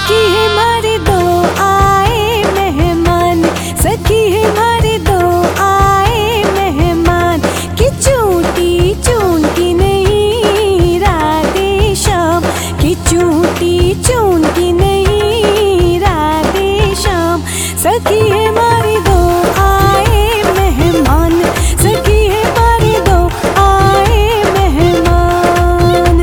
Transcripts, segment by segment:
सखी है मारे दो आए मेहमान, सखी है मारे दो आए मेहमान, कि चूटी चूंटी नहीं राधे श्याम, कि चूटी चूंटी नहीं राधे श्याम। सखी है मारे दो आए मेहमान, सखी है मारे दो आए मेहमान।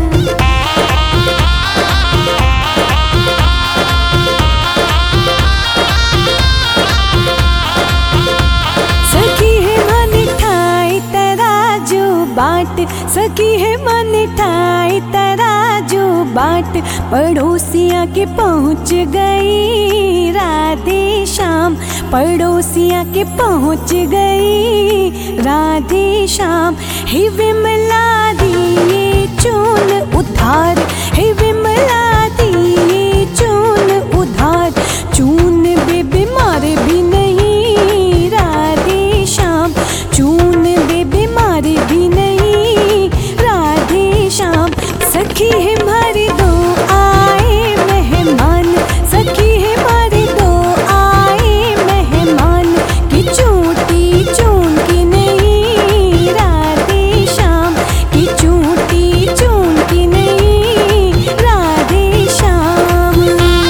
सखी है मन ठाई तराजू बाट, सखी है मन ठाई तराजू बाट, पड़ोसियाँ के पहुँच गई राधे श्याम, पड़ोसियाँ के पहुँच गई राधे श्याम। हे विमला दिए चून उधार, हे विमला दिए चून उधार, चून बे बीमार भी नहीं राधे श्याम, चून बे बीमार भी नहीं राधे श्याम। सखी है मारे दो आए मेहमान, सखी है मारे दो आए मेहमान, कि चूटी चूंटी नहीं राधे श्याम, कि चूटी चूंटी नहीं राधे श्याम।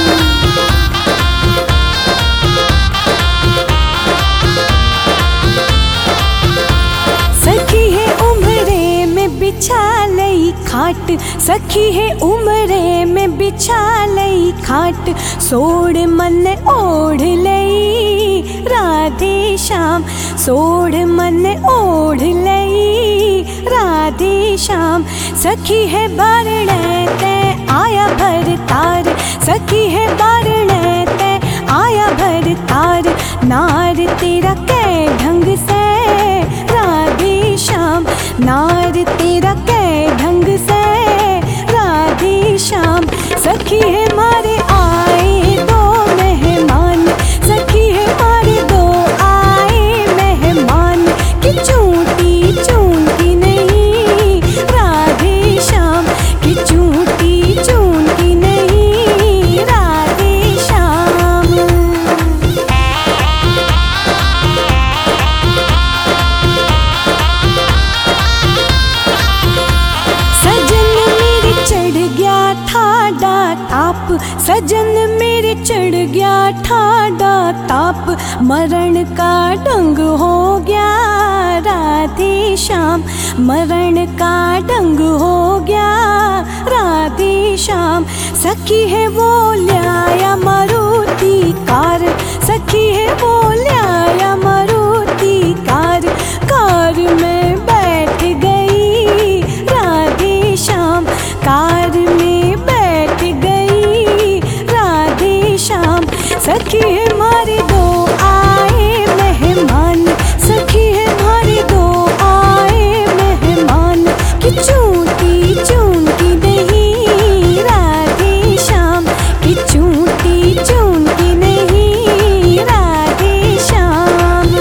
सखी है उम्रे में बिछा लई खाट, सखी है उम्रे में बिछा लई खाट, सोड़ मन ओढ़ लई राधे श्याम, सोड़ मन ओढ़ लई राधे श्याम। सखी है बारणे ते आया भर तार, सखी है बारणे ते आया भर तार, नार तेरा कै ढंग से राधे श्याम, नार तेरा कै ढंग से राधे श्याम। सखी है मारे आए दो मेहमान, सखी है मारे दो आए मेहमान, कि चूटी चूंटी नहीं राधे श्याम, कि चूटी चूंटी नहीं राधे श्याम। सजन मेरे चढ़ गया ठाडा ताप, सजन मेरे चढ़ गया ठाडा ताप, मरण का ढंग हो गया राधे श्याम, मरण का ढंग हो गया राधे श्याम। सखी है वो ल्याया मारुति कार, सखी है वो ल्याया मारुति कार, कार में बैठ गई राधे श्याम, कार में बैठ गई राधे श्याम। सखी है मारे दो आए मेहमान, सखी है मारे दो आए मेहमान, कि चूटी चूंटी नहीं राधे श्याम, कि चूटी चूंटी नहीं राधे श्याम।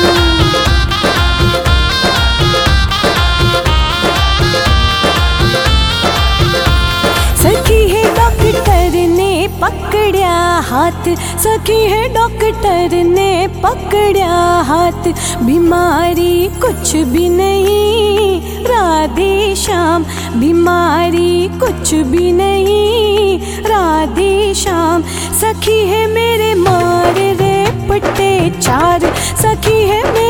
सखी है डॉक्टर ने पकड़िया हाथ, सखी है डॉक्टर ने पकड़िया हाथ, बीमारी कुछ भी नहीं राधे श्याम, बीमारी कुछ भी नहीं राधे श्याम। सखी है मेरे मार रे पट्टे चार, सखी है